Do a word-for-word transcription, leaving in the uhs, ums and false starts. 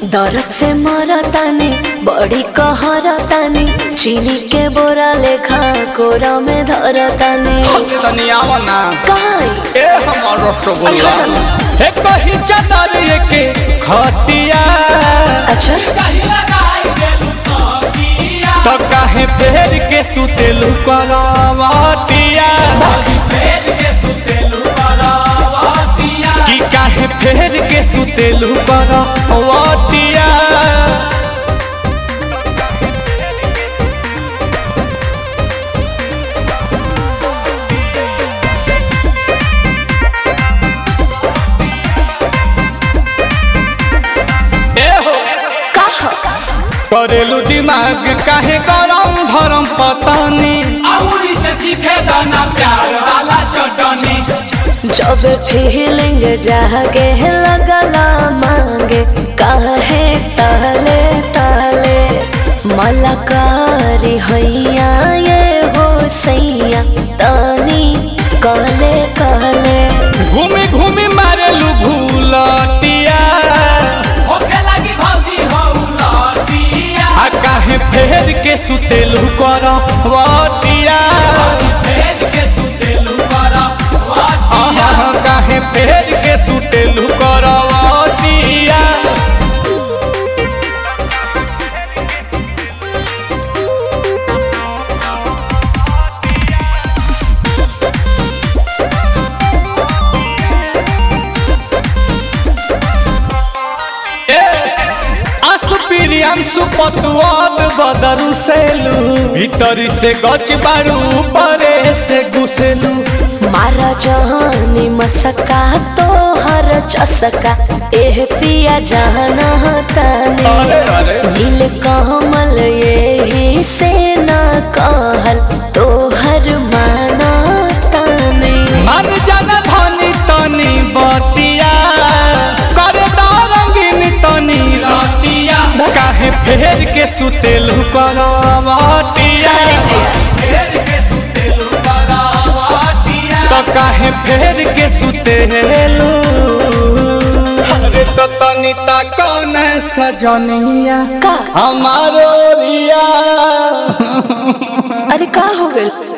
दर्द से मरतानी बड़ी कहरतानी चीनी के बोरा लेखा कोरा में धरतानी तनी आवना काई ए हमर रसगुल्ला ए कहि चादर के खटिया अच्छा तो काहे फेर के सुतेलु करवटिया कि काहे फेर के सुतेलु करवटिया करेलू दिमाग काहे गरम धरम पतानी अमूरी से चीखे दाना प्यार वाला चटनी जब फीलिंग जागे लगला मांगे काहे ताले ताले मलकारी हैया ये हो सैया तानी कहले कहले घूमी घूमी मारेलू भूलटिया होके लगी भौजी हो लटिया आ काहे फेर के सुतेलू करवटिया भेज के सुतेलू करा आहा काहे फेर के सुतेलू करवटिया प्रियांशु पतुआद बदरू सेलू भीतरी से गच बारू परे से घुसेलू मारा जहानी मसका तो हर चसका एह पिया जाना तानी नील कमल यही से ना कहल तो हर माना तानी मन जन धनी तनी बतिया कर रंगीन तनी रतिया काहे फेर के सुतेलू करवटिया भेज के सुतेलू करा तो काहे फेर के सुतेलू अरे तो तनी ता कौन सजनिया का हमारो रिया अरे का हो गइल